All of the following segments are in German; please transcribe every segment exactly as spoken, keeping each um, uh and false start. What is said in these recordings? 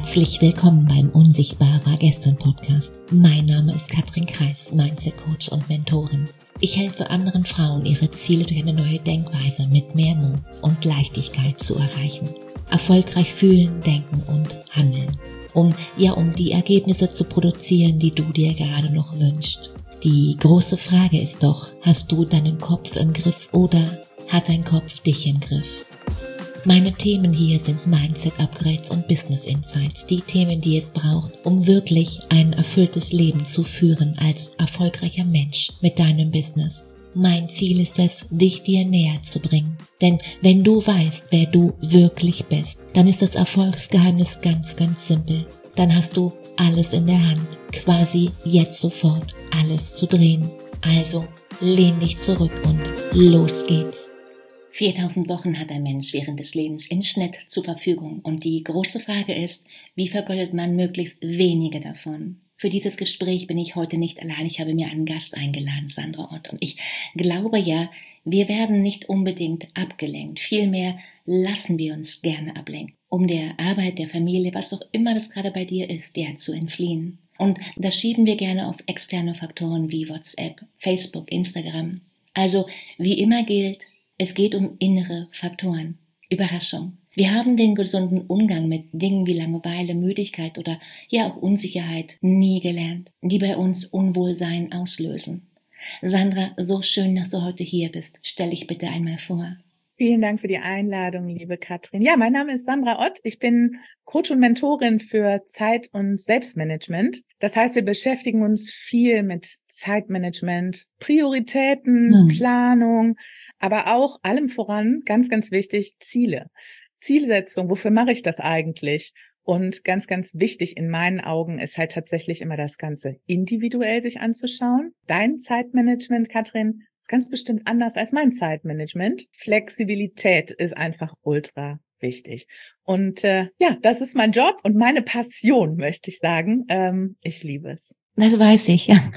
Herzlich willkommen beim Unsichtbar war gestern Podcast. Mein Name ist Katrin Kreis, Mindset Coach und Mentorin. Ich helfe anderen Frauen, ihre Ziele durch eine neue Denkweise mit mehr Mut und Leichtigkeit zu erreichen. Erfolgreich fühlen, denken und handeln. Um, ja, um die Ergebnisse zu produzieren, die du dir gerade noch wünschst. Die große Frage ist doch, hast du deinen Kopf im Griff oder hat dein Kopf dich im Griff? Meine Themen hier sind Mindset-Upgrades und Business-Insights, die Themen, die es braucht, um wirklich ein erfülltes Leben zu führen als erfolgreicher Mensch mit deinem Business. Mein Ziel ist es, dich dir näher zu bringen. Denn wenn du weißt, wer du wirklich bist, dann ist das Erfolgsgeheimnis ganz, ganz simpel. Dann hast du alles in der Hand, quasi jetzt sofort alles zu drehen. Also lehn dich zurück und los geht's. viertausend Wochen hat ein Mensch während des Lebens im Schnitt zur Verfügung und die große Frage ist, wie vergeudet man möglichst wenige davon? Für dieses Gespräch bin ich heute nicht allein, ich habe mir einen Gast eingeladen, Sandra Ott, und ich glaube ja, wir werden nicht unbedingt abgelenkt, vielmehr lassen wir uns gerne ablenken, um der Arbeit, der Familie, was auch immer das gerade bei dir ist, der zu entfliehen. Und das schieben wir gerne auf externe Faktoren wie WhatsApp, Facebook, Instagram. Also wie immer gilt, es geht um innere Faktoren. Überraschung. Wir haben den gesunden Umgang mit Dingen wie Langeweile, Müdigkeit oder ja auch Unsicherheit nie gelernt, die bei uns Unwohlsein auslösen. Sandra, so schön, dass du heute hier bist. Stell dich bitte einmal vor. Vielen Dank für die Einladung, liebe Katrin. Ja, mein Name ist Sandra Ott. Ich bin Coach und Mentorin für Zeit- und Selbstmanagement. Das heißt, wir beschäftigen uns viel mit Zeitmanagement, Prioritäten, hm. Planung, aber auch allem voran, ganz, ganz wichtig, Ziele. Zielsetzung, wofür mache ich das eigentlich? Und ganz, ganz wichtig in meinen Augen ist halt tatsächlich immer das Ganze individuell sich anzuschauen. Dein Zeitmanagement, Katrin, ist ganz bestimmt anders als mein Zeitmanagement. Flexibilität ist einfach ultra wichtig. Und äh, ja, das ist mein Job und meine Passion, möchte ich sagen. Ähm, ich liebe es. Das weiß ich, ja.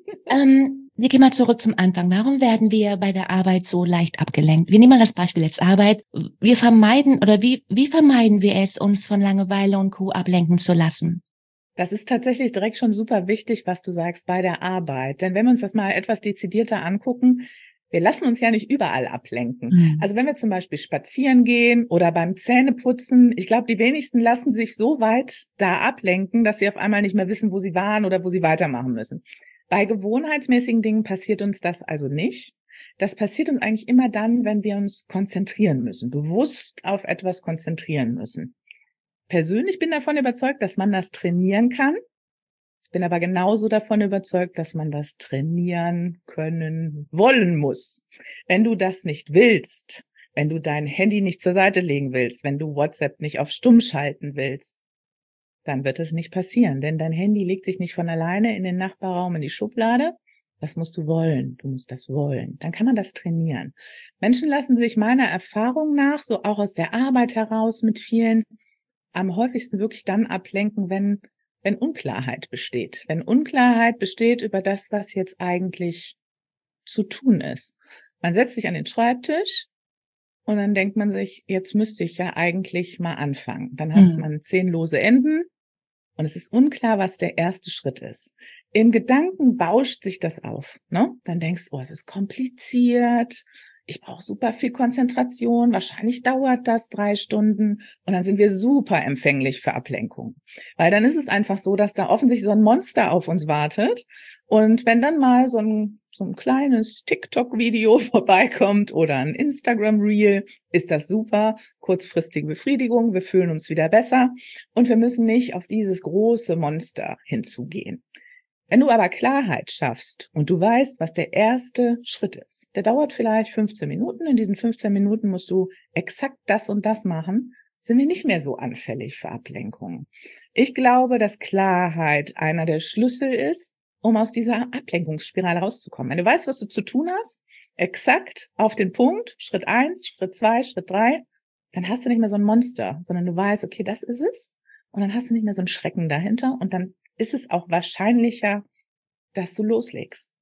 ähm, wir gehen mal zurück zum Anfang. Warum werden wir bei der Arbeit so leicht abgelenkt? Wir nehmen mal das Beispiel jetzt Arbeit. Wir vermeiden oder wie, wie vermeiden wir es, uns von Langeweile und Co. ablenken zu lassen? Das ist tatsächlich direkt schon super wichtig, was du sagst bei der Arbeit. Denn wenn wir uns das mal etwas dezidierter angucken, wir lassen uns ja nicht überall ablenken. Mhm. Also wenn wir zum Beispiel spazieren gehen oder beim Zähneputzen, ich glaube, die wenigsten lassen sich so weit da ablenken, dass sie auf einmal nicht mehr wissen, wo sie waren oder wo sie weitermachen müssen. Bei gewohnheitsmäßigen Dingen passiert uns das also nicht. Das passiert uns eigentlich immer dann, wenn wir uns konzentrieren müssen, bewusst auf etwas konzentrieren müssen. Persönlich bin davon überzeugt, dass man das trainieren kann. Ich bin aber genauso davon überzeugt, dass man das trainieren können wollen muss. Wenn du das nicht willst, wenn du dein Handy nicht zur Seite legen willst, wenn du WhatsApp nicht auf Stumm schalten willst, dann wird es nicht passieren, denn dein Handy legt sich nicht von alleine in den Nachbarraum in die Schublade. Das musst du wollen. Du musst das wollen. Dann kann man das trainieren. Menschen lassen sich meiner Erfahrung nach, so auch aus der Arbeit heraus mit vielen, am häufigsten wirklich dann ablenken, wenn, wenn Unklarheit besteht. Wenn Unklarheit besteht über das, was jetzt eigentlich zu tun ist. Man setzt sich an den Schreibtisch und dann denkt man sich, jetzt müsste ich ja eigentlich mal anfangen. Dann hast mhm. man zehn lose Enden und es ist unklar, was der erste Schritt ist. Im Gedanken bauscht sich das auf, ne? Dann denkst du, oh, es ist kompliziert. Ich brauche super viel Konzentration, wahrscheinlich dauert das drei Stunden und dann sind wir super empfänglich für Ablenkung. Weil dann ist es einfach so, dass da offensichtlich so ein Monster auf uns wartet und wenn dann mal so ein, so ein kleines TikTok-Video vorbeikommt oder ein Instagram-Reel, ist das super, kurzfristige Befriedigung, wir fühlen uns wieder besser und wir müssen nicht auf dieses große Monster hinzugehen. Wenn du aber Klarheit schaffst und du weißt, was der erste Schritt ist, der dauert vielleicht fünfzehn Minuten, in diesen fünfzehn Minuten musst du exakt das und das machen, sind wir nicht mehr so anfällig für Ablenkungen. Ich glaube, dass Klarheit einer der Schlüssel ist, um aus dieser Ablenkungsspirale rauszukommen. Wenn du weißt, was du zu tun hast, exakt auf den Punkt, Schritt eins, Schritt zwei, Schritt drei, dann hast du nicht mehr so ein Monster, sondern du weißt, okay, das ist es, und dann hast du nicht mehr so einen Schrecken dahinter und dann ist es auch wahrscheinlicher, dass du loslegst.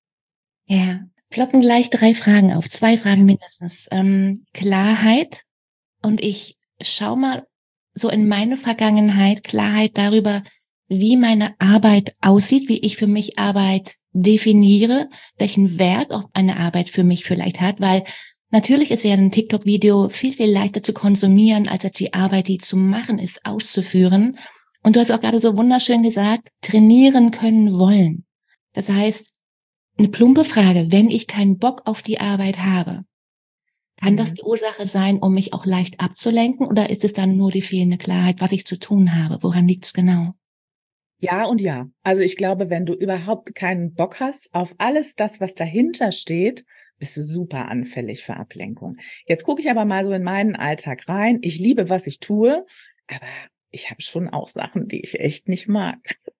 Ja, ploppen gleich drei Fragen auf, zwei Fragen mindestens. Ähm, Klarheit und ich schau mal so in meine Vergangenheit Klarheit darüber, wie meine Arbeit aussieht, wie ich für mich Arbeit definiere, welchen Wert auch eine Arbeit für mich vielleicht hat, weil natürlich ist ja ein TikTok-Video viel, viel leichter zu konsumieren, als die Arbeit, die zu machen ist, auszuführen. Und du hast auch gerade so wunderschön gesagt, trainieren können wollen. Das heißt, eine plumpe Frage, wenn ich keinen Bock auf die Arbeit habe, kann das die Ursache sein, um mich auch leicht abzulenken, oder ist es dann nur die fehlende Klarheit, was ich zu tun habe? Woran liegt es genau? Ja und ja. Also ich glaube, wenn du überhaupt keinen Bock hast auf alles das, was dahinter steht, bist du super anfällig für Ablenkung. Jetzt gucke ich aber mal so in meinen Alltag rein. Ich liebe, was ich tue, aber ich habe schon auch Sachen, die ich echt nicht mag.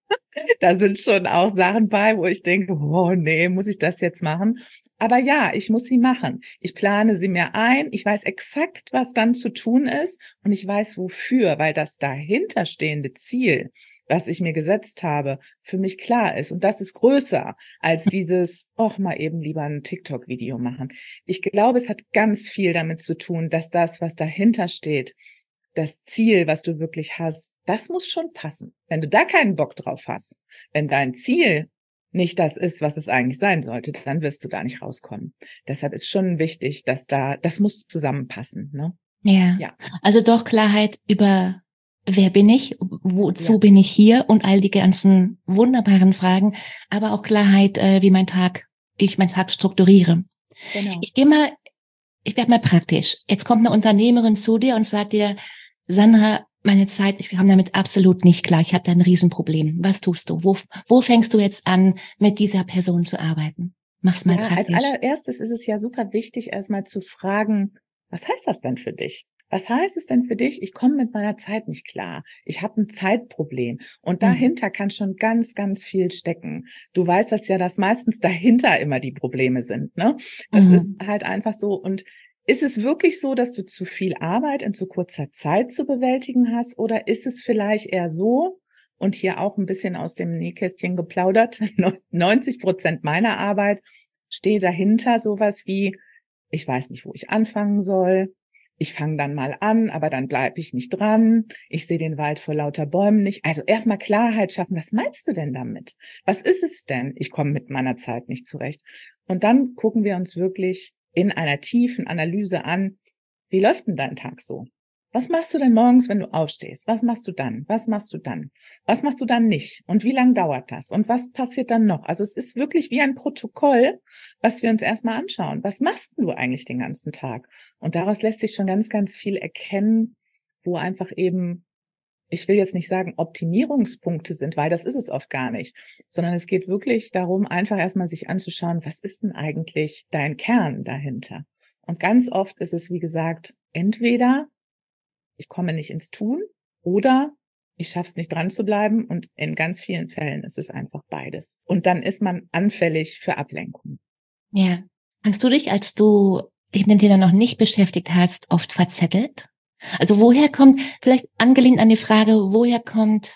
Da sind schon auch Sachen bei, wo ich denke, oh nee, muss ich das jetzt machen? Aber ja, ich muss sie machen. Ich plane sie mir ein. Ich weiß exakt, was dann zu tun ist. Und ich weiß wofür, weil das dahinterstehende Ziel, was ich mir gesetzt habe, für mich klar ist. Und das ist größer als dieses, ach, mal eben lieber ein TikTok-Video machen. Ich glaube, es hat ganz viel damit zu tun, dass das, was dahinter steht, das Ziel, was du wirklich hast, das muss schon passen. Wenn du da keinen Bock drauf hast, wenn dein Ziel nicht das ist, was es eigentlich sein sollte, dann wirst du da nicht rauskommen. Deshalb ist schon wichtig, dass da, das muss zusammenpassen, ne? Ja. Ja. Also doch Klarheit über wer bin ich, wozu Ja. bin ich hier und all die ganzen wunderbaren Fragen, aber auch Klarheit, äh, wie mein Tag, wie ich meinen Tag strukturiere. Genau. Ich gehe mal, ich werde mal praktisch. Jetzt kommt eine Unternehmerin zu dir und sagt dir, Sandra, meine Zeit, ich komme damit absolut nicht klar. Ich habe da ein Riesenproblem. Was tust du? Wo, wo fängst du jetzt an, mit dieser Person zu arbeiten? Mach's mal Ja, als praktisch. allererstes ist es ja super wichtig, erstmal zu fragen, was heißt das denn für dich? Was heißt es denn für dich? Ich komme mit meiner Zeit nicht klar. Ich habe ein Zeitproblem. Und Mhm. dahinter kann schon ganz, ganz viel stecken. Du weißt das ja, dass meistens dahinter immer die Probleme sind, ne? Das Mhm. ist halt einfach so. Und ist es wirklich so, dass du zu viel Arbeit in zu kurzer Zeit zu bewältigen hast? Oder ist es vielleicht eher so, und hier auch ein bisschen aus dem Nähkästchen geplaudert, neunzig Prozent meiner Arbeit steht dahinter sowas wie, ich weiß nicht, wo ich anfangen soll. Ich fange dann mal an, aber dann bleibe ich nicht dran. Ich sehe den Wald vor lauter Bäumen nicht. Also erstmal Klarheit schaffen. Was meinst du denn damit? Was ist es denn? Ich komme mit meiner Zeit nicht zurecht. Und dann gucken wir uns wirklich in einer tiefen Analyse an, wie läuft denn dein Tag so? Was machst du denn morgens, wenn du aufstehst? Was machst du dann? Was machst du dann? Was machst du dann nicht? Und wie lange dauert das? Und was passiert dann noch? Also es ist wirklich wie ein Protokoll, was wir uns erstmal anschauen. Was machst du eigentlich den ganzen Tag? Und daraus lässt sich schon ganz, ganz viel erkennen, wo einfach eben, ich will jetzt nicht sagen Optimierungspunkte sind, weil das ist es oft gar nicht, sondern es geht wirklich darum, einfach erstmal sich anzuschauen, was ist denn eigentlich dein Kern dahinter? Und ganz oft ist es, wie gesagt, entweder ich komme nicht ins Tun oder ich schaffe es nicht dran zu bleiben, und in ganz vielen Fällen ist es einfach beides. Und dann ist man anfällig für Ablenkung. Ja. Hast du dich, als du dich mit dem Thema noch nicht beschäftigt hast, oft verzettelt? Also woher kommt, vielleicht angelehnt an die Frage, woher kommt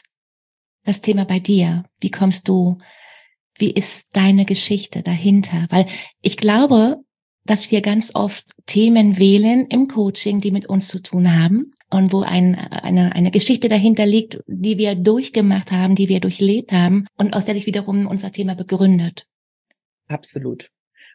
das Thema bei dir? Wie kommst du, wie ist deine Geschichte dahinter? Weil ich glaube, dass wir ganz oft Themen wählen im Coaching, die mit uns zu tun haben und wo ein, eine, eine Geschichte dahinter liegt, die wir durchgemacht haben, die wir durchlebt haben und aus der sich wiederum unser Thema begründet. Absolut.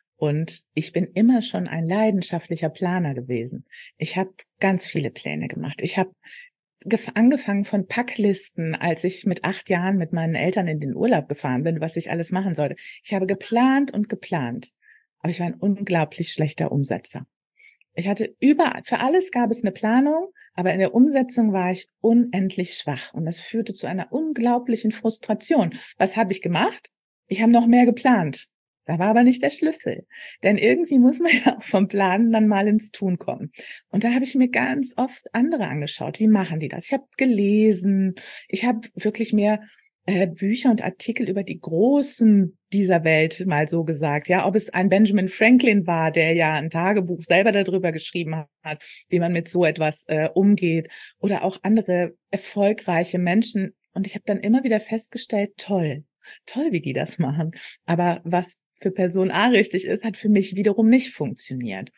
Und ich bin immer schon ein leidenschaftlicher Planer gewesen. Ich habe ganz viele Pläne gemacht. Ich habe angefangen von Packlisten, als ich mit acht Jahren mit meinen Eltern in den Urlaub gefahren bin, was ich alles machen sollte. Ich habe geplant und geplant. Aber ich war ein unglaublich schlechter Umsetzer. Ich hatte überall, für alles gab es eine Planung, aber in der Umsetzung war ich unendlich schwach. Und das führte zu einer unglaublichen Frustration. Was habe ich gemacht? Ich habe noch mehr geplant. Da war aber nicht der Schlüssel. Denn irgendwie muss man ja auch vom Planen dann mal ins Tun kommen. Und da habe ich mir ganz oft andere angeschaut. Wie machen die das? Ich habe gelesen. Ich habe wirklich mehr äh, Bücher und Artikel über die Großen dieser Welt, mal so gesagt. Ja, ob es ein Benjamin Franklin war, der ja ein Tagebuch selber darüber geschrieben hat, wie man mit so etwas äh, umgeht. Oder auch andere erfolgreiche Menschen. Und ich habe dann immer wieder festgestellt, toll, toll, wie die das machen. Aber was für Person A richtig ist, hat für mich wiederum nicht funktioniert.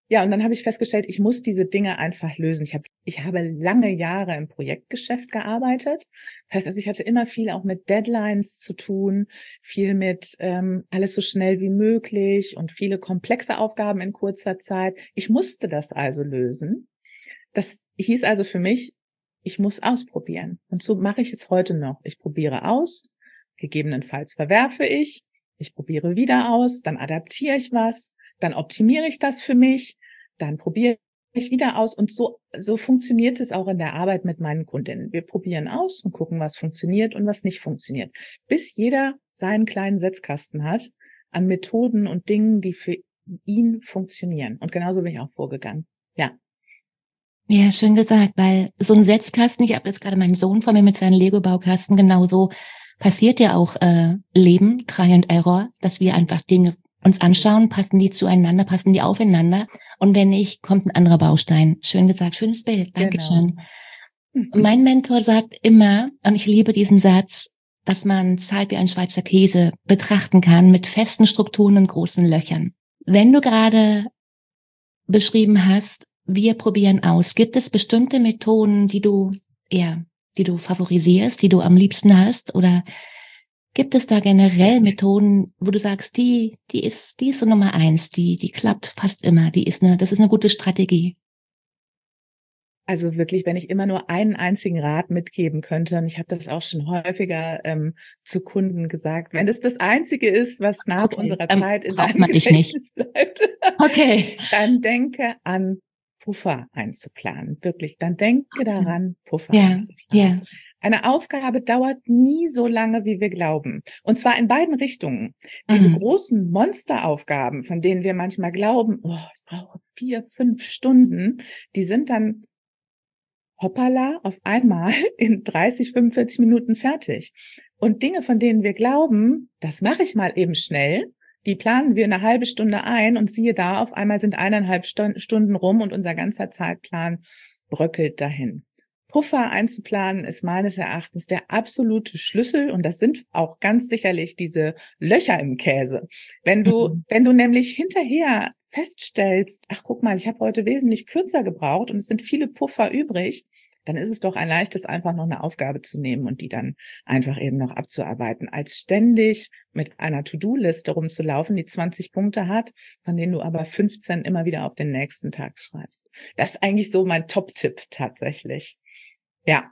Ja, und dann habe ich festgestellt, ich muss diese Dinge einfach lösen. Ich habe ich habe lange Jahre im Projektgeschäft gearbeitet. Das heißt also, ich hatte immer viel auch mit Deadlines zu tun, viel mit ähm, alles so schnell wie möglich und viele komplexe Aufgaben in kurzer Zeit. Ich musste das also lösen. Das hieß also für mich, ich muss ausprobieren. Und so mache ich es heute noch. Ich probiere aus, gegebenenfalls verwerfe ich, ich probiere wieder aus, dann adaptiere ich was, dann optimiere ich das für mich, dann probiere ich wieder aus. Und so, so funktioniert es auch in der Arbeit mit meinen Kundinnen. Wir probieren aus und gucken, was funktioniert und was nicht funktioniert. Bis jeder seinen kleinen Setzkasten hat an Methoden und Dingen, die für ihn funktionieren. Und genauso bin ich auch vorgegangen. Ja. Ja, schön gesagt, weil so ein Setzkasten, ich habe jetzt gerade meinen Sohn vor mir mit seinen Lego-Baukasten, genauso passiert ja auch äh, Leben, Try and Error, dass wir einfach Dinge uns anschauen, passen die zueinander, passen die aufeinander und wenn nicht, kommt ein anderer Baustein. Schön gesagt, schönes Bild, Dankeschön. Genau. Mein Mentor sagt immer, und ich liebe diesen Satz, dass man Zeit wie ein Schweizer Käse betrachten kann mit festen Strukturen und großen Löchern. Wenn du gerade beschrieben hast, wir probieren aus, gibt es bestimmte Methoden, die du eher, die du favorisierst, die du am liebsten hast, oder gibt es da generell Methoden, wo du sagst, die, die ist, die ist so Nummer eins, die, die klappt fast immer, die ist eine, das ist eine gute Strategie? Also wirklich, wenn ich immer nur einen einzigen Rat mitgeben könnte, und ich habe das auch schon häufiger ähm, zu Kunden gesagt, wenn das das Einzige ist, was nach okay, unserer Zeit in deinem Gedächtnis bleibt, okay, dann denke an Puffer einzuplanen. Wirklich, dann denke daran, Puffer ja, einzuplanen. ja. Eine Aufgabe dauert nie so lange, wie wir glauben. Und zwar in beiden Richtungen. Diese Mhm. großen Monsteraufgaben, von denen wir manchmal glauben, oh, es braucht vier, fünf Stunden, die sind dann hoppala, auf einmal in dreißig, fünfundvierzig Minuten fertig. Und Dinge, von denen wir glauben, das mache ich mal eben schnell, die planen wir eine halbe Stunde ein und siehe da, auf einmal sind eineinhalb Stunden rum und unser ganzer Zeitplan bröckelt dahin. Puffer einzuplanen ist meines Erachtens der absolute Schlüssel und das sind auch ganz sicherlich diese Löcher im Käse. Wenn du, Mhm. wenn du nämlich hinterher feststellst, ach guck mal, ich habe heute wesentlich kürzer gebraucht und es sind viele Puffer übrig, dann ist es doch ein leichtes, einfach noch eine Aufgabe zu nehmen und die dann einfach eben noch abzuarbeiten, als ständig mit einer To-Do-Liste rumzulaufen, die zwanzig Punkte hat, von denen du aber fünfzehn immer wieder auf den nächsten Tag schreibst. Das ist eigentlich so mein Top-Tipp tatsächlich. Ja.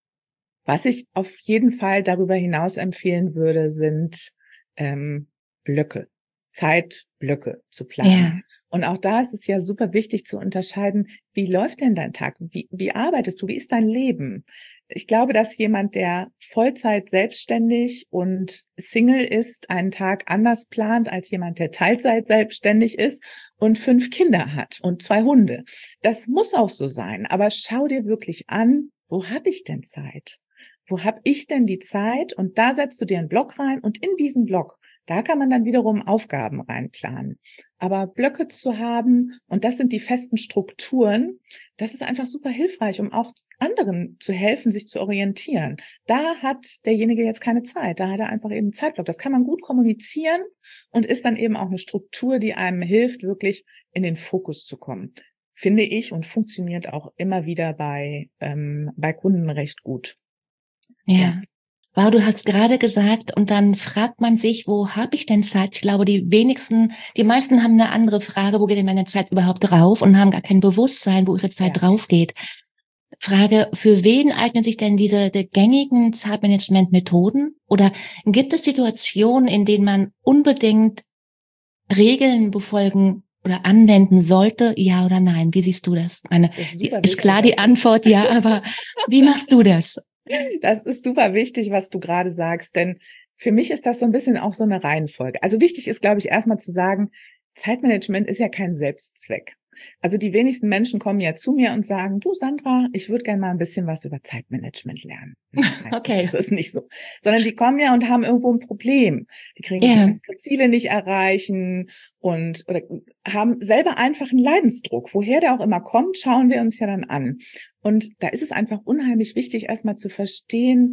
Was ich auf jeden Fall darüber hinaus empfehlen würde, sind ähm, Blöcke, Zeitblöcke zu planen. Ja. Und auch da ist es ja super wichtig zu unterscheiden, wie läuft denn dein Tag? Wie, wie arbeitest du? Wie ist dein Leben? Ich glaube, dass jemand, der Vollzeit selbstständig und Single ist, einen Tag anders plant als jemand, der Teilzeit selbstständig ist und fünf Kinder hat und zwei Hunde. Das muss auch so sein. Aber schau dir wirklich an, wo habe ich denn Zeit? Wo habe ich denn die Zeit? Und da setzt du dir einen Block rein und in diesen Block, da kann man dann wiederum Aufgaben reinplanen. Aber Blöcke zu haben, und das sind die festen Strukturen, das ist einfach super hilfreich, um auch anderen zu helfen, sich zu orientieren. Da hat derjenige jetzt keine Zeit, da hat er einfach eben einen Zeitblock. Das kann man gut kommunizieren und ist dann eben auch eine Struktur, die einem hilft, wirklich in den Fokus zu kommen. Finde ich und funktioniert auch immer wieder bei, ähm, bei Kunden recht gut. Ja. ja. Wow, du hast gerade gesagt, und dann fragt man sich, wo habe ich denn Zeit? Ich glaube, die wenigsten, die meisten haben eine andere Frage, wo geht denn meine Zeit überhaupt drauf und haben gar kein Bewusstsein, wo ihre Zeit ja. drauf geht. Frage, für wen eignen sich denn diese die gängigen Zeitmanagement-Methoden? Oder gibt es Situationen, in denen man unbedingt Regeln befolgen oder anwenden sollte? Ja oder nein? Wie siehst du das? Meine, das ist, ist klar die Antwort, ja, aber wie machst du das? Das ist super wichtig, was du gerade sagst, denn für mich ist das so ein bisschen auch so eine Reihenfolge. Also wichtig ist, glaube ich, erstmal zu sagen, Zeitmanagement ist ja kein Selbstzweck. Also die wenigsten Menschen kommen ja zu mir und sagen, du Sandra, ich würde gerne mal ein bisschen was über Zeitmanagement lernen. Okay. Das ist nicht so. Sondern die kommen ja und haben irgendwo ein Problem. Die kriegen yeah. ihre Ziele nicht erreichen und oder haben selber einfach einen Leidensdruck. Woher der auch immer kommt, schauen wir uns ja dann an. Und da ist es einfach unheimlich wichtig, erstmal zu verstehen,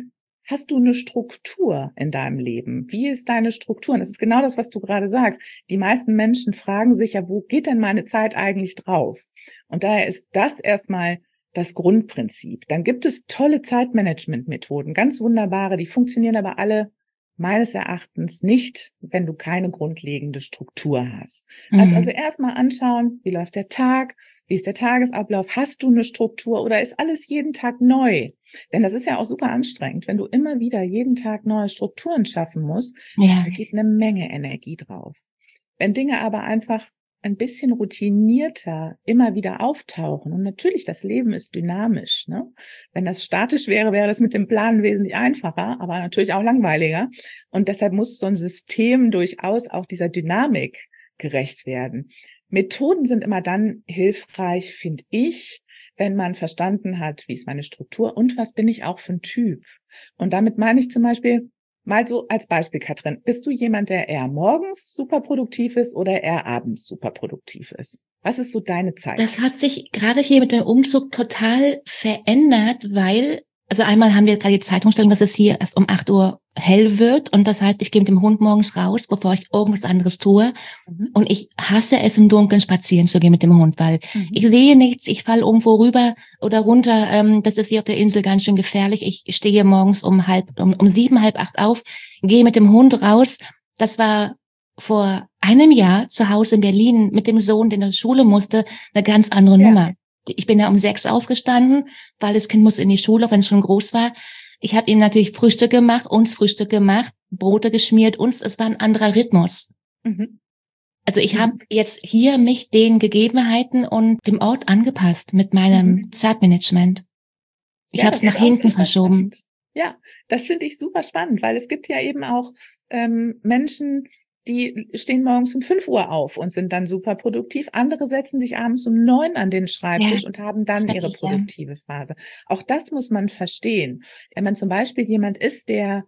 Hast du eine Struktur in deinem Leben? Wie ist deine Struktur? Und das ist genau das, was du gerade sagst. Die meisten Menschen fragen sich ja, wo geht denn meine Zeit eigentlich drauf? Und daher ist das erstmal das Grundprinzip. Dann gibt es tolle Zeitmanagement-Methoden, ganz wunderbare, die funktionieren aber alle meines Erachtens nicht, wenn du keine grundlegende Struktur hast. Mhm. Lass also erstmal anschauen, wie läuft der Tag, wie ist der Tagesablauf, hast du eine Struktur oder ist alles jeden Tag neu? Denn das ist ja auch super anstrengend, wenn du immer wieder jeden Tag neue Strukturen schaffen musst, ja. Da geht eine Menge Energie drauf. Wenn Dinge aber einfach ein bisschen routinierter immer wieder auftauchen. Und natürlich, das Leben ist dynamisch. Ne? Wenn das statisch wäre, wäre das mit dem Planen wesentlich einfacher, aber natürlich auch langweiliger. Und deshalb muss so ein System durchaus auch dieser Dynamik gerecht werden. Methoden sind immer dann hilfreich, finde ich, wenn man verstanden hat, wie ist meine Struktur und was bin ich auch für ein Typ. Und damit meine ich zum Beispiel, mal so als Beispiel, Katrin, bist du jemand, der eher morgens super produktiv ist oder eher abends super produktiv ist? Was ist so deine Zeit? Das hat sich gerade hier mit dem Umzug total verändert, weil, also einmal haben wir gerade die Zeitumstellung, dass es hier erst um acht Uhr hell wird und das heißt, ich gehe mit dem Hund morgens raus, bevor ich irgendwas anderes tue. Mhm. Und ich hasse es, im Dunkeln spazieren zu gehen mit dem Hund, weil mhm. ich sehe nichts, ich falle irgendwo rüber oder runter. Ähm, das ist hier auf der Insel ganz schön gefährlich. Ich stehe morgens um halb, um, um sieben, halb acht auf, gehe mit dem Hund raus. Das war vor einem Jahr zu Hause in Berlin mit dem Sohn, der in die Schule musste, eine ganz andere ja. Nummer. Ich bin ja um sechs aufgestanden, weil das Kind muss in die Schule, auch wenn es schon groß war. Ich habe ihm natürlich Frühstück gemacht, uns Frühstück gemacht, Brote geschmiert, uns, es war ein anderer Rhythmus. Mhm. Also ich mhm. habe jetzt hier mich den Gegebenheiten und dem Ort angepasst mit meinem mhm. Zeitmanagement. Ich ja, habe es nach hinten verschoben. Spannend. Ja, das finde ich super spannend, weil es gibt ja eben auch ähm, Menschen, die stehen morgens um fünf Uhr auf und sind dann super produktiv. Andere setzen sich abends um neun an den Schreibtisch ja, und haben dann ihre produktive ja. Phase. Auch das muss man verstehen. Wenn man zum Beispiel jemand ist, der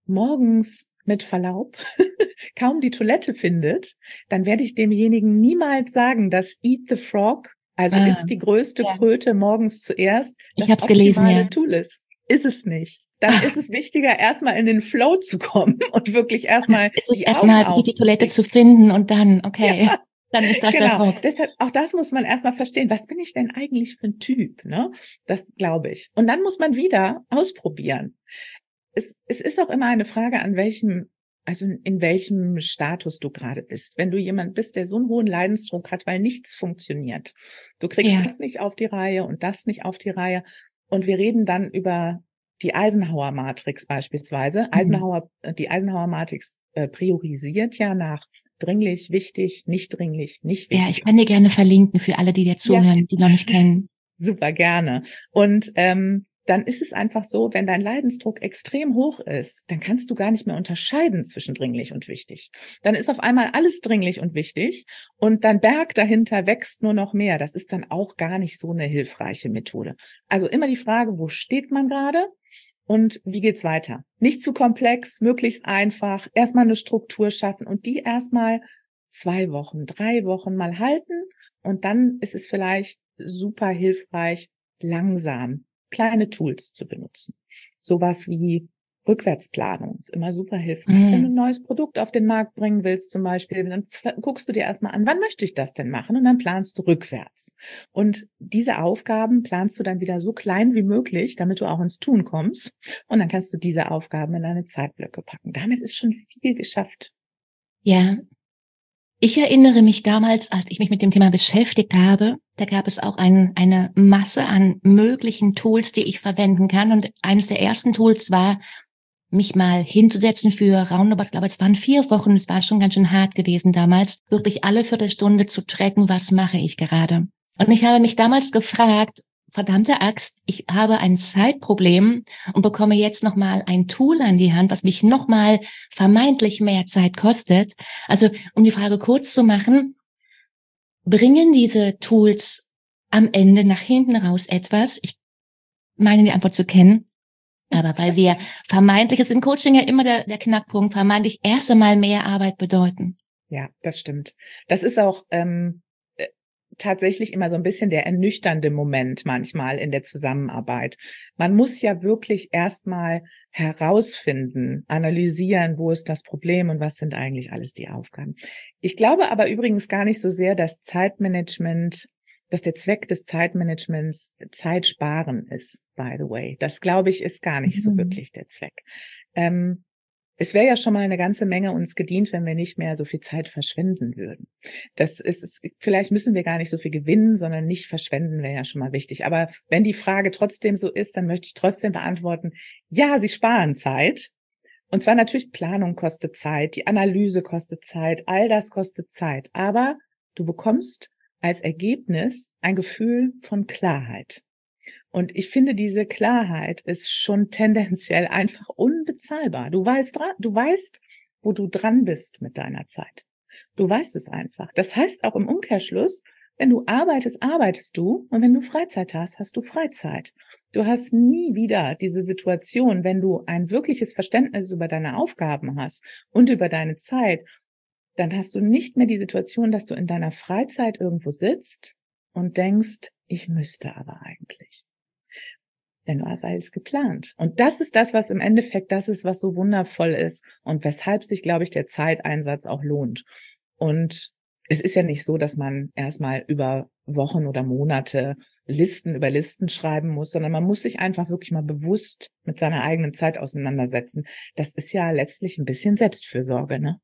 morgens mit Verlaub kaum die Toilette findet, dann werde ich demjenigen niemals sagen, dass Eat the Frog, also ah, ist die größte ja. Kröte morgens zuerst, das ich hab's gelesen, ja. Tool ist. Ist es nicht. Dann Ach. ist es wichtiger, erstmal in den Flow zu kommen und wirklich erstmal es ist erstmal die, die Toilette zu finden und dann, okay, ja. dann ist das genau. der Frog. Deshalb, auch das muss man erstmal verstehen. Was bin ich denn eigentlich für ein Typ? Ne? Das glaube ich. Und dann muss man wieder ausprobieren. Es, es ist auch immer eine Frage, an welchem, also in welchem Status du gerade bist. Wenn du jemand bist, der so einen hohen Leidensdruck hat, weil nichts funktioniert. Du kriegst ja. das nicht auf die Reihe und das nicht auf die Reihe. Und wir reden dann über die Eisenhower-Matrix beispielsweise. Mhm. Eisenhower, die Eisenhower-Matrix äh, priorisiert ja nach dringlich, wichtig, nicht dringlich, nicht wichtig. Ja, ich kann dir gerne verlinken für alle, die dir zuhören, ja. die noch nicht kennen. Super gerne. Und ähm, dann ist es einfach so, wenn dein Leidensdruck extrem hoch ist, dann kannst du gar nicht mehr unterscheiden zwischen dringlich und wichtig. Dann ist auf einmal alles dringlich und wichtig und dein Berg dahinter wächst nur noch mehr. Das ist dann auch gar nicht so eine hilfreiche Methode. Also immer die Frage, wo steht man gerade und wie geht's weiter? Nicht zu komplex, möglichst einfach, erstmal eine Struktur schaffen und die erstmal zwei Wochen, drei Wochen mal halten und dann ist es vielleicht super hilfreich, langsam kleine Tools zu benutzen. Sowas wie Rückwärtsplanung ist immer super hilfreich. Mm. Wenn du ein neues Produkt auf den Markt bringen willst zum Beispiel, dann guckst du dir erstmal an, wann möchte ich das denn machen? Und dann planst du rückwärts. Und diese Aufgaben planst du dann wieder so klein wie möglich, damit du auch ins Tun kommst. Und dann kannst du diese Aufgaben in deine Zeitblöcke packen. Damit ist schon viel geschafft. Ja. Ich erinnere mich damals, als ich mich mit dem Thema beschäftigt habe, da gab es auch ein, eine Masse an möglichen Tools, die ich verwenden kann. Und eines der ersten Tools war, mich mal hinzusetzen für roundabout, ich glaube, es waren vier Wochen, es war schon ganz schön hart gewesen damals, wirklich alle Viertelstunde zu tracken, was mache ich gerade. Und ich habe mich damals gefragt, verdammte Axt, ich habe ein Zeitproblem und bekomme jetzt nochmal ein Tool an die Hand, was mich nochmal vermeintlich mehr Zeit kostet. Also, um die Frage kurz zu machen, bringen diese Tools am Ende nach hinten raus etwas? Ich meine, die Antwort zu kennen. Aber weil wir vermeintlich, jetzt im Coaching ja immer der, der Knackpunkt, vermeintlich erst einmal mehr Arbeit bedeuten. Ja, das stimmt. Das ist auch, ähm, tatsächlich immer so ein bisschen der ernüchternde Moment manchmal in der Zusammenarbeit. Man muss ja wirklich erstmal herausfinden, analysieren, wo ist das Problem und was sind eigentlich alles die Aufgaben. Ich glaube aber übrigens gar nicht so sehr, dass Zeitmanagement, dass der Zweck des Zeitmanagements Zeit sparen ist, by the way. Das, glaube ich, ist gar nicht so Mhm. wirklich der Zweck. Ähm, Es wäre ja schon mal eine ganze Menge uns gedient, wenn wir nicht mehr so viel Zeit verschwenden würden. Das ist, ist vielleicht müssen wir gar nicht so viel gewinnen, sondern nicht verschwenden wäre ja schon mal wichtig. Aber wenn die Frage trotzdem so ist, dann möchte ich trotzdem beantworten, ja, sie sparen Zeit. Und zwar natürlich Planung kostet Zeit, die Analyse kostet Zeit, all das kostet Zeit. Aber du bekommst als Ergebnis ein Gefühl von Klarheit. Und ich finde, diese Klarheit ist schon tendenziell einfach unbezahlbar. Du weißt, dra- du weißt, wo du dran bist mit deiner Zeit. Du weißt es einfach. Das heißt auch im Umkehrschluss, wenn du arbeitest, arbeitest du. Und wenn du Freizeit hast, hast du Freizeit. Du hast nie wieder diese Situation, wenn du ein wirkliches Verständnis über deine Aufgaben hast und über deine Zeit, dann hast du nicht mehr die Situation, dass du in deiner Freizeit irgendwo sitzt und denkst, ich müsste aber eigentlich. Denn du hast alles geplant. Und das ist das, was im Endeffekt das ist, was so wundervoll ist und weshalb sich, glaube ich, der Zeiteinsatz auch lohnt. Und es ist ja nicht so, dass man erstmal über Wochen oder Monate Listen über Listen schreiben muss, sondern man muss sich einfach wirklich mal bewusst mit seiner eigenen Zeit auseinandersetzen. Das ist ja letztlich ein bisschen Selbstfürsorge, ne?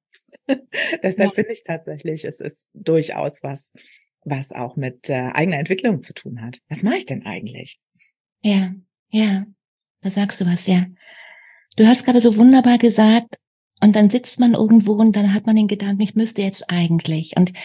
Ja, Deshalb finde ich tatsächlich, es ist durchaus was, was auch mit äh, eigener Entwicklung zu tun hat. Was mache ich denn eigentlich? ja, ja, da sagst du was, ja. Du hast gerade so wunderbar gesagt, und dann sitzt man irgendwo und dann hat man den Gedanken, ich müsste jetzt eigentlich. Und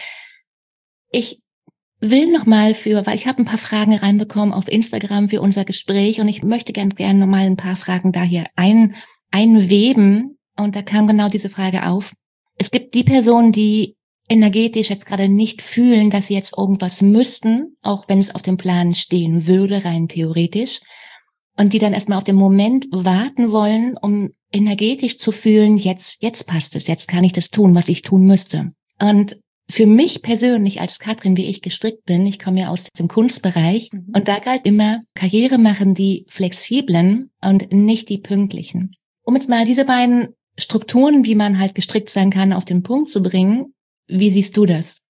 ich will noch mal für, weil ich habe ein paar Fragen reinbekommen auf Instagram für unser Gespräch und ich möchte gern gerne noch mal ein paar Fragen da hier ein, einweben. Und da kam genau diese Frage auf. Es gibt die Personen, die energetisch jetzt gerade nicht fühlen, dass sie jetzt irgendwas müssten, auch wenn es auf dem Plan stehen würde, rein theoretisch. Und die dann erstmal auf den Moment warten wollen, um energetisch zu fühlen, jetzt, jetzt passt es, jetzt kann ich das tun, was ich tun müsste. Und für mich persönlich als Katrin, wie ich gestrickt bin, ich komme ja aus dem Kunstbereich Mhm. und da galt immer, Karriere machen die Flexiblen und nicht die Pünktlichen. Um jetzt mal diese beiden Strukturen, wie man halt gestrickt sein kann, auf den Punkt zu bringen, wie siehst du das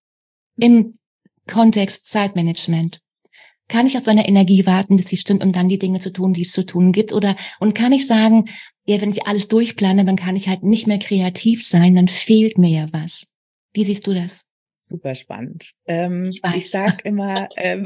im Kontext Zeitmanagement? Kann ich auf meine Energie warten, bis sie stimmt, um dann die Dinge zu tun, die es zu tun gibt? Oder, und kann ich sagen, ja, wenn ich alles durchplane, dann kann ich halt nicht mehr kreativ sein, dann fehlt mir ja was. Wie siehst du das? Super spannend. Ähm, Ich ich weiß. sage immer, ähm,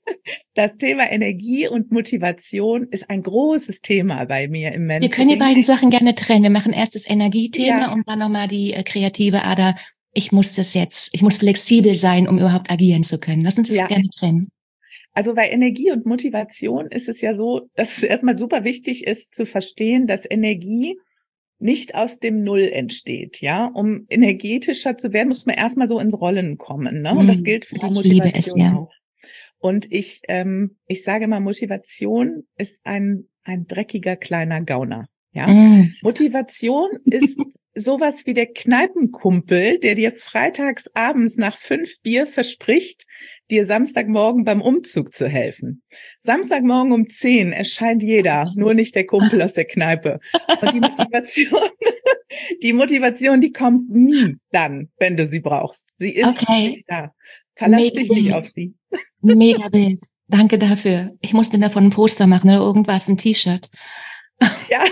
das Thema Energie und Motivation ist ein großes Thema bei mir im Wir können die Mentoring. beiden Sachen gerne trennen. Wir machen erst das Energiethema Ja, und dann nochmal die äh, kreative Ader. Ich muss das jetzt, ich muss flexibel sein, um überhaupt agieren zu können. Lass uns das ja. gerne trennen. Also bei Energie und Motivation ist es ja so, dass es erstmal super wichtig ist zu verstehen, dass Energie nicht aus dem Null entsteht, ja. Um energetischer zu werden, muss man erstmal so ins Rollen kommen, ne? Und das Hm, gilt für die ich liebe es, Motivation ja. auch. Und ich, ähm, ich sage immer, Motivation ist ein, ein dreckiger kleiner Gauner. Ja, Mm. Motivation ist sowas wie der Kneipenkumpel, der dir freitags abends nach fünf Bier verspricht, dir Samstagmorgen beim Umzug zu helfen. Samstagmorgen um zehn erscheint jeder, nur nicht der Kumpel aus der Kneipe. Und die Motivation, die Motivation, die kommt nie dann, wenn du sie brauchst. Sie ist Okay, nicht da. Verlass mega dich nicht auf Bild. sie. Mega Bild. Danke dafür. Ich muss mir davon ein Poster machen oder irgendwas, ein T-Shirt. Ja.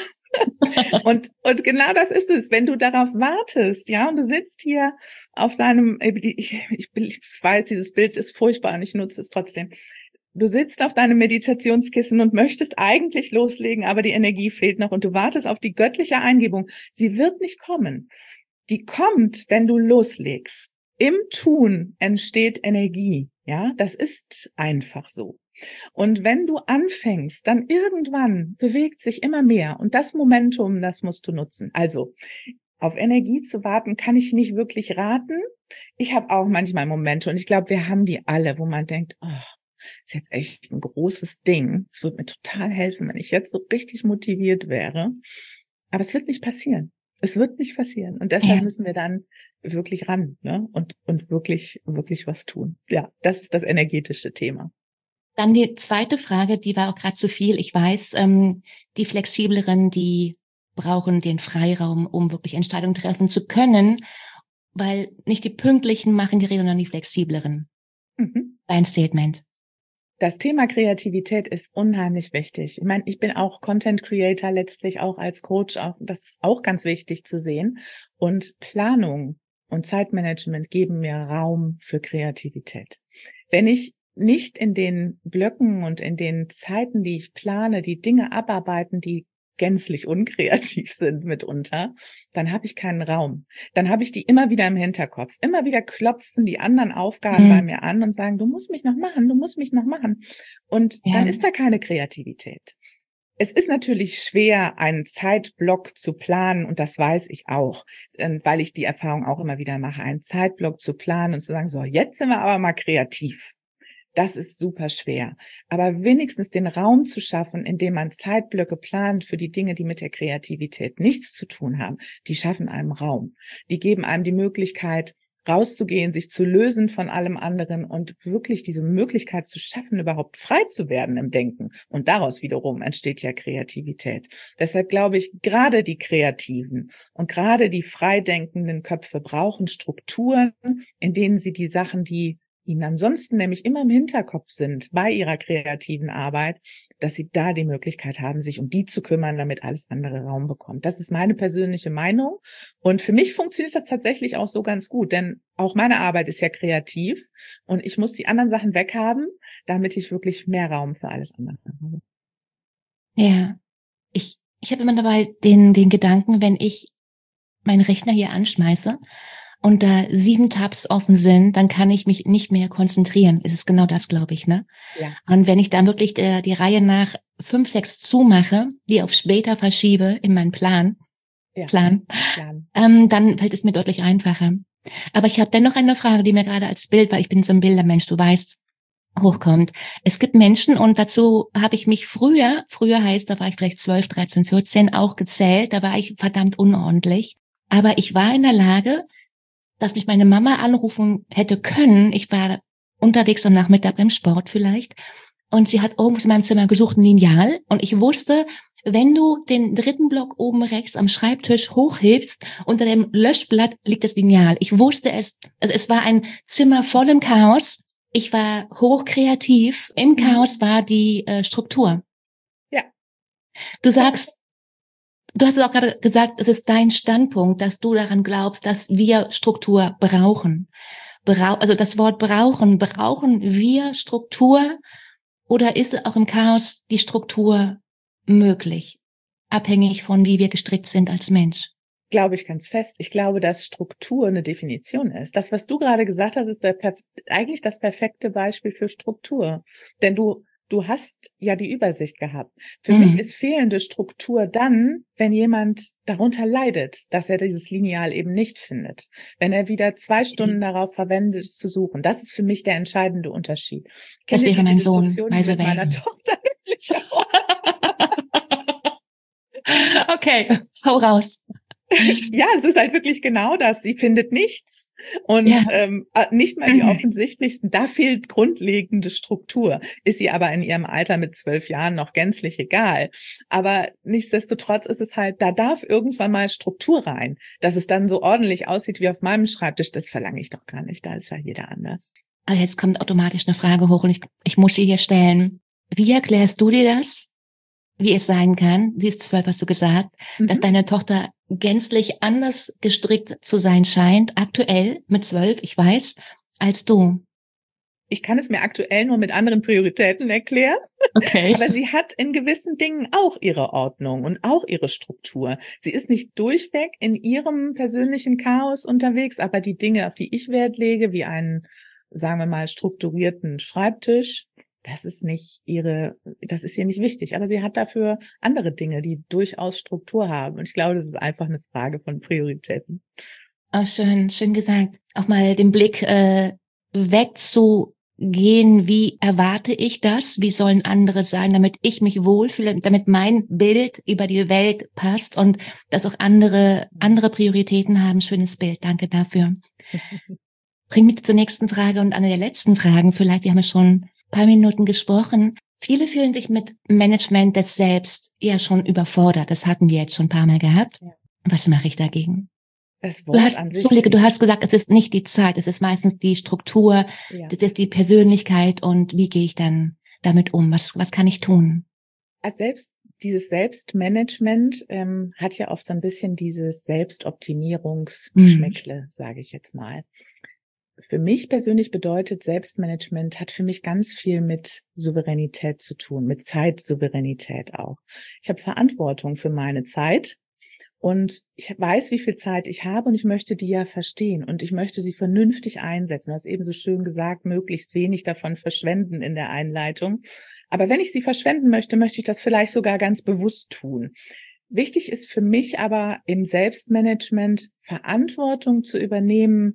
Und, und genau das ist es, wenn du darauf wartest, ja, und du sitzt hier auf deinem, ich, ich, ich weiß, dieses Bild ist furchtbar und ich nutze es trotzdem. Du sitzt auf deinem Meditationskissen und möchtest eigentlich loslegen, aber die Energie fehlt noch und du wartest auf die göttliche Eingebung. Sie wird nicht kommen. Die kommt, wenn du loslegst. Im Tun entsteht Energie, ja, das ist einfach so. Und wenn du anfängst, dann irgendwann bewegt sich immer mehr. Und das Momentum, das musst du nutzen. Also auf Energie zu warten, kann ich nicht wirklich raten. Ich habe auch manchmal Momente und ich glaube, wir haben die alle, wo man denkt, oh, ist jetzt echt ein großes Ding. Es würde mir total helfen, wenn ich jetzt so richtig motiviert wäre. Aber es wird nicht passieren. Es wird nicht passieren. Und deshalb Ja. müssen wir dann wirklich ran, ne? Und, und wirklich, wirklich was tun. Ja, das ist das energetische Thema. Dann die zweite Frage, die war auch gerade zu viel. Ich weiß, ähm, die Flexibleren, die brauchen den Freiraum, um wirklich Entscheidungen treffen zu können, weil nicht die Pünktlichen machen die Regel, sondern die Flexibleren. Mhm. Dein Statement. Das Thema Kreativität ist unheimlich wichtig. Ich meine, ich bin auch Content Creator, letztlich auch als Coach, auch, das ist auch ganz wichtig zu sehen. Und Planung und Zeitmanagement geben mir Raum für Kreativität. Wenn ich nicht in den Blöcken und in den Zeiten, die ich plane, die Dinge abarbeiten, die gänzlich unkreativ sind mitunter, dann habe ich keinen Raum. Dann habe ich die immer wieder im Hinterkopf. Immer wieder klopfen die anderen Aufgaben mhm. bei mir an und sagen, du musst mich noch machen, du musst mich noch machen. Und ja. dann ist da keine Kreativität. Es ist natürlich schwer, einen Zeitblock zu planen, und das weiß ich auch, weil ich die Erfahrung auch immer wieder mache, einen Zeitblock zu planen und zu sagen, so, jetzt sind wir aber mal kreativ. Das ist super schwer. Aber wenigstens den Raum zu schaffen, in dem man Zeitblöcke plant für die Dinge, die mit der Kreativität nichts zu tun haben, die schaffen einem Raum. Die geben einem die Möglichkeit, rauszugehen, sich zu lösen von allem anderen und wirklich diese Möglichkeit zu schaffen, überhaupt frei zu werden im Denken. Und daraus wiederum entsteht ja Kreativität. Deshalb glaube ich, gerade die Kreativen und gerade die freidenkenden Köpfe brauchen Strukturen, in denen sie die Sachen, die ihnen ansonsten nämlich immer im Hinterkopf sind bei ihrer kreativen Arbeit, dass sie da die Möglichkeit haben, sich um die zu kümmern, damit alles andere Raum bekommt. Das ist meine persönliche Meinung. Und für mich funktioniert das tatsächlich auch so ganz gut, denn auch meine Arbeit ist ja kreativ und ich muss die anderen Sachen weghaben, damit ich wirklich mehr Raum für alles andere habe. Ja, ich, ich habe immer dabei den, den Gedanken, wenn ich meinen Rechner hier anschmeiße und da sieben Tabs offen sind, dann kann ich mich nicht mehr konzentrieren. Es ist genau das, glaube ich, ne? Ja. Und wenn ich dann wirklich der, die Reihe nach fünf, sechs zumache, die auf später verschiebe in meinen Plan, ja. Plan, Plan. Ähm, dann fällt es mir deutlich einfacher. Aber ich habe dennoch eine Frage, die mir gerade als Bild, weil ich bin so ein Bildermensch, du weißt, hochkommt. Es gibt Menschen, und dazu habe ich mich früher, früher heißt, da war ich vielleicht zwölf, dreizehn, vierzehn, auch gezählt, da war ich verdammt unordentlich. Aber ich war in der Lage, dass mich meine Mama anrufen hätte können. Ich war unterwegs am Nachmittag beim Sport vielleicht. Und sie hat irgendwo in meinem Zimmer gesucht, ein Lineal. Und ich wusste, wenn du den dritten Block oben rechts am Schreibtisch hochhebst, unter dem Löschblatt liegt das Lineal. Ich wusste es, also es war ein Zimmer voll im Chaos. Ich war hochkreativ. Im Chaos war die äh, Struktur. Ja. Du sagst, du hast es auch gerade gesagt, es ist dein Standpunkt, dass du daran glaubst, dass wir Struktur brauchen. Brau- also das Wort brauchen, brauchen wir Struktur, oder ist auch im Chaos die Struktur möglich, abhängig von wie wir gestrickt sind als Mensch? Glaube ich ganz fest. Ich glaube, dass Struktur eine Definition ist. Das, was du gerade gesagt hast, ist der, eigentlich das perfekte Beispiel für Struktur. Denn du Du hast ja die Übersicht gehabt. Für mhm. mich ist fehlende Struktur dann, wenn jemand darunter leidet, dass er dieses Lineal eben nicht findet. Wenn er wieder zwei Stunden mhm. darauf verwendet, es zu suchen. Das ist für mich der entscheidende Unterschied. Ich das wäre mein Sohn, by the way. Meiner Tochter nämlich auch. Okay, hau raus. Ja, es ist halt wirklich genau das. Sie findet nichts und ja. ähm, nicht mal die offensichtlichsten. Da fehlt grundlegende Struktur. Ist sie aber in ihrem Alter mit zwölf Jahren noch gänzlich egal. Aber nichtsdestotrotz ist es halt, da darf irgendwann mal Struktur rein. Dass es dann so ordentlich aussieht wie auf meinem Schreibtisch, das verlange ich doch gar nicht. Da ist ja jeder anders. Also jetzt kommt automatisch eine Frage hoch und ich, ich muss sie hier stellen. Wie erklärst du dir das? Wie es sein kann, sie ist zwölf, hast du gesagt, mhm. dass deine Tochter gänzlich anders gestrickt zu sein scheint, aktuell mit zwölf, ich weiß, als du. Ich kann es mir aktuell nur mit anderen Prioritäten erklären. Okay. Aber sie hat in gewissen Dingen auch ihre Ordnung und auch ihre Struktur. Sie ist nicht durchweg in ihrem persönlichen Chaos unterwegs, aber die Dinge, auf die ich Wert lege, wie einen, sagen wir mal, strukturierten Schreibtisch, das ist nicht ihre, das ist ihr nicht wichtig. Aber sie hat dafür andere Dinge, die durchaus Struktur haben. Und ich glaube, das ist einfach eine Frage von Prioritäten. Oh, schön, schön gesagt. Auch mal den Blick äh, weg zu gehen, wie erwarte ich das, wie sollen andere sein, damit ich mich wohlfühle, damit mein Bild über die Welt passt und dass auch andere andere Prioritäten haben. Schönes Bild, danke dafür. Bring mich zur nächsten Frage und eine der letzten Fragen vielleicht, wir haben ja schon ein paar Minuten gesprochen. Viele fühlen sich mit Management des Selbst ja schon überfordert, das hatten wir jetzt schon ein paar Mal gehabt. Ja. Was mache ich dagegen? Das Wort du hast, an sich. Entschuldige, du hast gesagt, es ist nicht die Zeit, es ist meistens die Struktur, ja. Das ist die Persönlichkeit und wie gehe ich dann damit um? Was, was kann ich tun? Also selbst dieses Selbstmanagement ähm, hat ja oft so ein bisschen dieses Selbstoptimierungsgeschmäckle, mhm. sage ich jetzt mal. Für mich persönlich bedeutet Selbstmanagement, hat für mich ganz viel mit Souveränität zu tun, mit Zeitsouveränität auch. Ich habe Verantwortung für meine Zeit. Und ich weiß, wie viel Zeit ich habe und ich möchte die ja verstehen und ich möchte sie vernünftig einsetzen. Du hast eben so schön gesagt, möglichst wenig davon verschwenden in der Einleitung. Aber wenn ich sie verschwenden möchte, möchte ich das vielleicht sogar ganz bewusst tun. Wichtig ist für mich aber im Selbstmanagement Verantwortung zu übernehmen.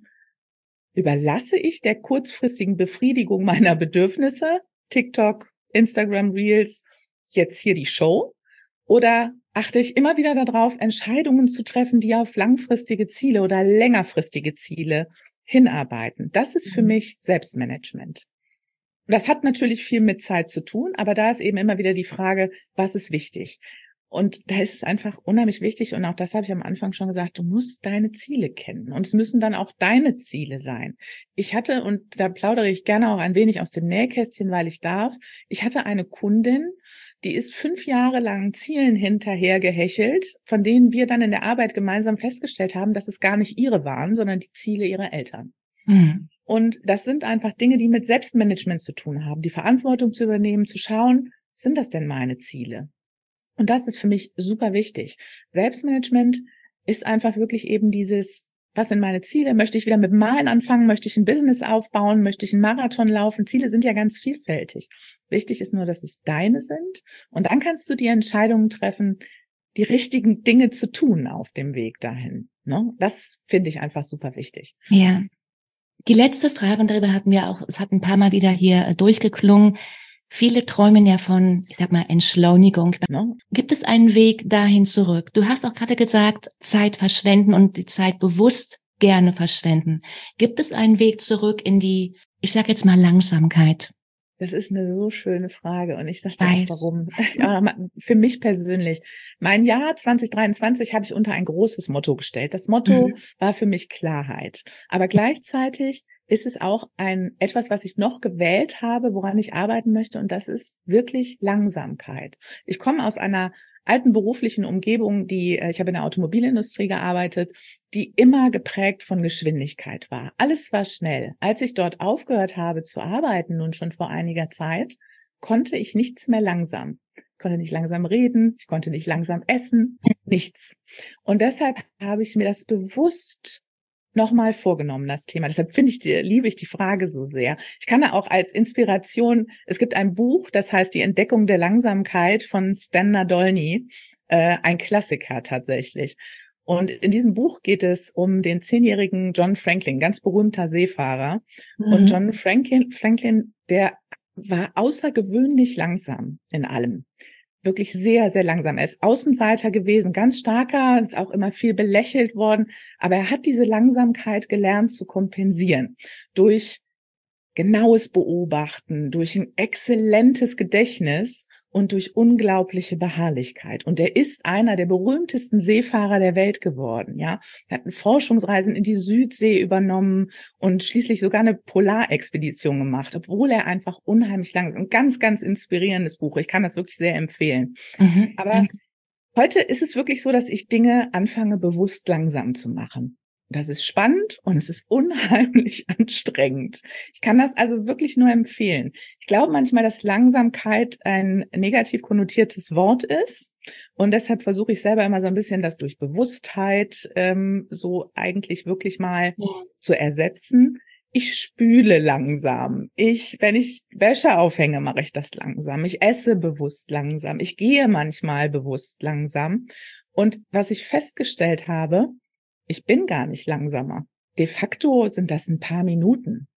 Überlasse ich der kurzfristigen Befriedigung meiner Bedürfnisse, TikTok, Instagram Reels, jetzt hier die Show? Oder achte ich immer wieder darauf, Entscheidungen zu treffen, die auf langfristige Ziele oder längerfristige Ziele hinarbeiten? Das ist für mich Selbstmanagement. Das hat natürlich viel mit Zeit zu tun, aber da ist eben immer wieder die Frage, was ist wichtig? Und da ist es einfach unheimlich wichtig, und auch das habe ich am Anfang schon gesagt, du musst deine Ziele kennen und es müssen dann auch deine Ziele sein. Ich hatte, und da plaudere ich gerne auch ein wenig aus dem Nähkästchen, weil ich darf, ich hatte eine Kundin, die ist fünf Jahre lang Zielen hinterher gehechelt, von denen wir dann in der Arbeit gemeinsam festgestellt haben, dass es gar nicht ihre waren, sondern die Ziele ihrer Eltern. Mhm. Und das sind einfach Dinge, die mit Selbstmanagement zu tun haben, die Verantwortung zu übernehmen, zu schauen, sind das denn meine Ziele? Und das ist für mich super wichtig. Selbstmanagement ist einfach wirklich eben dieses, was sind meine Ziele? Möchte ich wieder mit Malen anfangen? Möchte ich ein Business aufbauen? Möchte ich einen Marathon laufen? Ziele sind ja ganz vielfältig. Wichtig ist nur, dass es deine sind. Und dann kannst du die Entscheidungen treffen, die richtigen Dinge zu tun auf dem Weg dahin. Ne? Das finde ich einfach super wichtig. Ja. Die letzte Frage, und darüber hatten wir auch, es hat ein paar Mal wieder hier durchgeklungen. Viele träumen ja von, ich sag mal, Entschleunigung. No. Gibt es einen Weg dahin zurück? Du hast auch gerade gesagt, Zeit verschwenden und die Zeit bewusst gerne verschwenden. Gibt es einen Weg zurück in die, ich sag jetzt mal, Langsamkeit? Das ist eine so schöne Frage und ich sage dir auch warum. Ja, für mich persönlich, mein Jahr zwanzig dreiundzwanzig habe ich unter ein großes Motto gestellt. Das Motto mhm. war für mich Klarheit. Aber gleichzeitig ist es auch ein etwas, was ich noch gewählt habe, woran ich arbeiten möchte, und das ist wirklich Langsamkeit. Ich komme aus einer alten beruflichen Umgebung, die, ich habe in der Automobilindustrie gearbeitet, die immer geprägt von Geschwindigkeit war. Alles war schnell. Als ich dort aufgehört habe zu arbeiten, nun schon vor einiger Zeit, konnte ich nichts mehr langsam. Ich konnte nicht langsam reden, ich konnte nicht langsam essen, nichts. Und deshalb habe ich mir das bewusst nochmal vorgenommen, das Thema. Deshalb finde ich, liebe ich die Frage so sehr. Ich kann da auch als Inspiration, es gibt ein Buch, das heißt Die Entdeckung der Langsamkeit von Stan Nadolny, äh, ein Klassiker tatsächlich. Und in diesem Buch geht es um den zehnjährigen John Franklin, ganz berühmter Seefahrer. Mhm. Und John Franklin, Franklin, der war außergewöhnlich langsam in allem. Wirklich sehr, sehr langsam. Er ist Außenseiter gewesen, ganz starker, ist auch immer viel belächelt worden. Aber er hat diese Langsamkeit gelernt zu kompensieren durch genaues Beobachten, durch ein exzellentes Gedächtnis und durch unglaubliche Beharrlichkeit. Und er ist einer der berühmtesten Seefahrer der Welt geworden, ja. Er hat Forschungsreisen in die Südsee übernommen und schließlich sogar eine Polarexpedition gemacht, obwohl er einfach unheimlich langsam, ein ganz, ganz inspirierendes Buch. Ich kann das wirklich sehr empfehlen. Mhm, Aber danke. Heute ist es wirklich so, dass ich Dinge anfange, bewusst langsam zu machen. Das ist spannend und es ist unheimlich anstrengend. Ich kann das also wirklich nur empfehlen. Ich glaube manchmal, dass Langsamkeit ein negativ konnotiertes Wort ist. Und deshalb versuche ich selber immer so ein bisschen das durch Bewusstheit ähm, so eigentlich wirklich mal ja. zu ersetzen. Ich spüle langsam. Ich, wenn ich Wäsche aufhänge, mache ich das langsam. Ich esse bewusst langsam. Ich gehe manchmal bewusst langsam. Und was ich festgestellt habe, ich bin gar nicht langsamer. De facto sind das ein paar Minuten.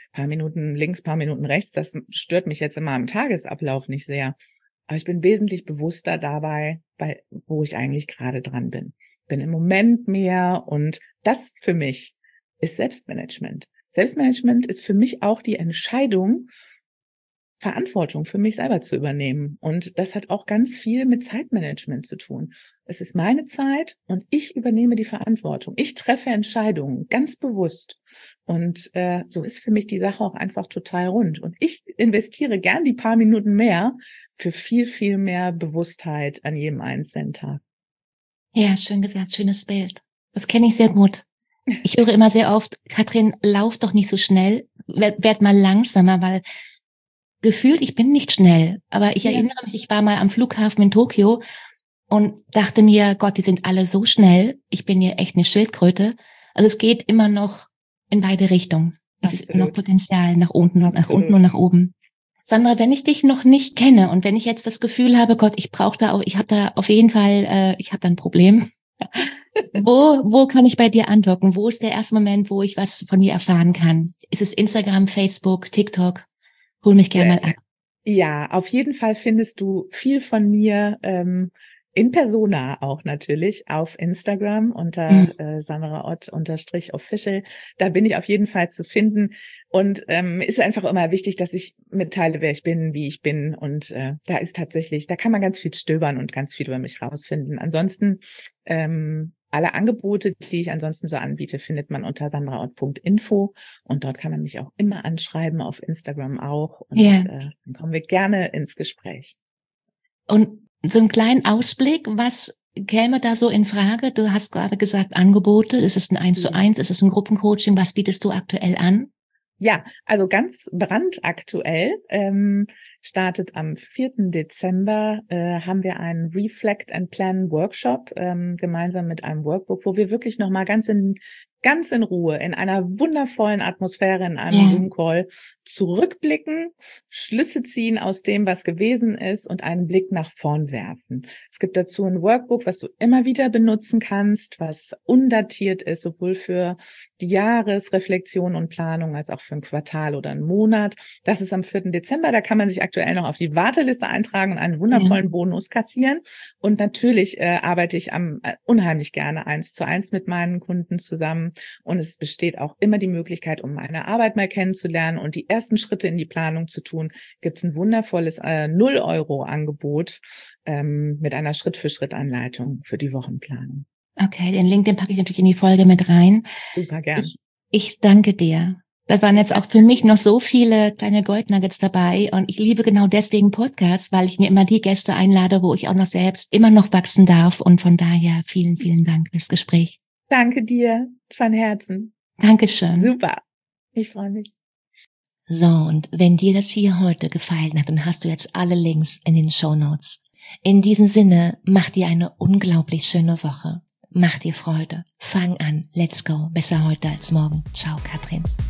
Paar Minuten links, paar Minuten rechts, das stört mich jetzt in meinem Tagesablauf nicht sehr. Aber ich bin wesentlich bewusster dabei, bei, wo ich eigentlich gerade dran bin. Bin im Moment mehr und das für mich ist Selbstmanagement. Selbstmanagement ist für mich auch die Entscheidung, Verantwortung für mich selber zu übernehmen. Und das hat auch ganz viel mit Zeitmanagement zu tun. Es ist meine Zeit und ich übernehme die Verantwortung. Ich treffe Entscheidungen ganz bewusst. Und äh, so ist für mich die Sache auch einfach total rund. Und ich investiere gern die paar Minuten mehr für viel, viel mehr Bewusstheit an jedem einzelnen Tag. Ja, schön gesagt, schönes Bild. Das kenne ich sehr gut. Ich höre immer sehr oft, Katrin, lauf doch nicht so schnell, werd, werd mal langsamer, weil gefühlt, ich bin nicht schnell, aber ich ja. erinnere mich, ich war mal am Flughafen in Tokio und dachte mir, Gott, die sind alle so schnell, ich bin hier echt eine Schildkröte. Also es geht immer noch in beide Richtungen. Es Absolut. Ist immer noch Potenzial nach unten und nach unten und nach oben. Sandra, wenn ich dich noch nicht kenne und wenn ich jetzt das Gefühl habe, Gott, ich brauche da auch, ich habe da auf jeden Fall, äh, ich habe da ein Problem. wo, wo kann ich bei dir andocken? Wo ist der erste Moment, wo ich was von dir erfahren kann? Ist es Instagram, Facebook, TikTok? Hol mich gerne mal ab. Ja, auf jeden Fall findest du viel von mir ähm, in Persona auch natürlich auf Instagram unter mhm. äh, Sandra Ott unterstrich official. Da bin ich auf jeden Fall zu finden und ähm, ist einfach immer wichtig, dass ich mitteile, wer ich bin, wie ich bin und äh, da ist tatsächlich, da kann man ganz viel stöbern und ganz viel über mich rausfinden. Ansonsten ähm, alle Angebote, die ich ansonsten so anbiete, findet man unter sandraott punkt info und dort kann man mich auch immer anschreiben, auf Instagram auch und ja. äh, dann kommen wir gerne ins Gespräch. Und so einen kleinen Ausblick, was käme da so in Frage? Du hast gerade gesagt Angebote, ist es ein eins zu eins, ist es ein Gruppencoaching, was bietest du aktuell an? Ja, also ganz brandaktuell ähm, startet am vierten Dezember, äh, haben wir einen Reflect and Plan Workshop ähm, gemeinsam mit einem Workbook, wo wir wirklich nochmal ganz in ganz in Ruhe, in einer wundervollen Atmosphäre, in einem ja. Zoom-Call zurückblicken, Schlüsse ziehen aus dem, was gewesen ist und einen Blick nach vorn werfen. Es gibt dazu ein Workbook, was du immer wieder benutzen kannst, was undatiert ist, sowohl für die Jahresreflexion und Planung als auch für ein Quartal oder einen Monat. Das ist am vierten Dezember, da kann man sich aktuell noch auf die Warteliste eintragen und einen wundervollen ja. Bonus kassieren. Und natürlich äh, arbeite ich am äh, unheimlich gerne eins zu eins mit meinen Kunden zusammen. Und es besteht auch immer die Möglichkeit, um meine Arbeit mal kennenzulernen und die ersten Schritte in die Planung zu tun, gibt es ein wundervolles äh, null Euro Angebot ähm, mit einer Schritt-für-Schritt-Anleitung für die Wochenplanung. Okay, den Link, den packe ich natürlich in die Folge mit rein. Super gern. Ich, ich danke dir. Da waren jetzt auch für mich noch so viele kleine Goldnuggets dabei und ich liebe genau deswegen Podcasts, weil ich mir immer die Gäste einlade, wo ich auch noch selbst immer noch wachsen darf und von daher vielen, vielen Dank fürs Gespräch. Danke dir von Herzen. Dankeschön. Super. Ich freue mich. So, und wenn dir das hier heute gefallen hat, dann hast du jetzt alle Links in den Shownotes. In diesem Sinne, mach dir eine unglaublich schöne Woche. Mach dir Freude. Fang an. Let's go. Besser heute als morgen. Ciao, Katrin.